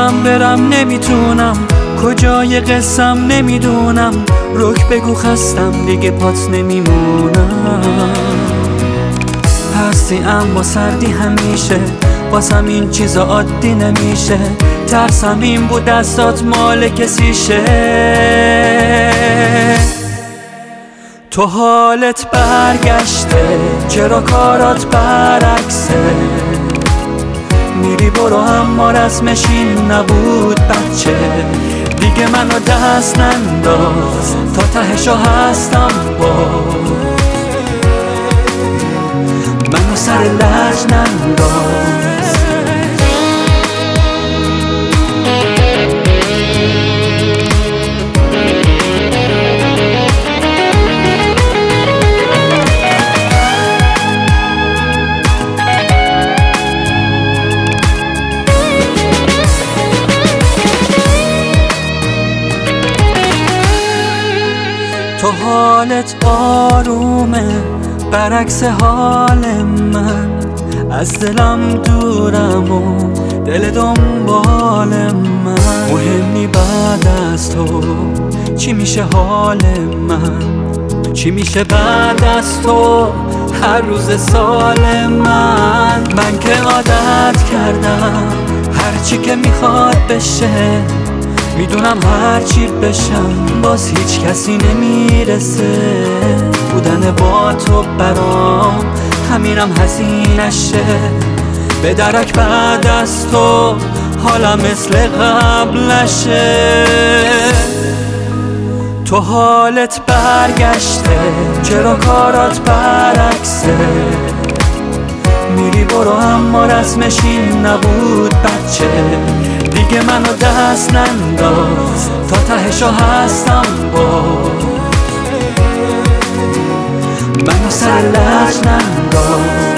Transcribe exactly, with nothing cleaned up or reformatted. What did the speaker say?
میخوام برم نمیتونم، کجای قصم نمیدونم، رک بگو خستم دیگه پات نمیمونم. هستی اما سردی همیشه، واسم این چیزا عادی نمیشه، ترسم این بود دستات مال کسیشه. تو حالت برگشته، چرا کارات برعکسه، میری برو اما رسمش این نبود بچه. دیگه منو دست ننداز، تا تهشو هستم باز، منو سر لج ننداز. تو حالت آرومه برعکس حال من، از دلم دورم و دل دنبال من. مهمی بعد از تو چی میشه حال من، چی میشه بعد از تو هر روز سال من. من که عادت کردم هرچی که میخواد بشه، میدونم هرچی بشم باز هیچ کسی نمیرسه. بودن با تو برام همینم هزینشه، به درک بعد از تو حالا مثل قبلشه. تو حالت برگشته، چرا کارات برعکسه، میری برو اما رسمش این نبود بچه. دیگه منو دست ننداز، تا تهشو هستم باز، منو سر لج ننداز.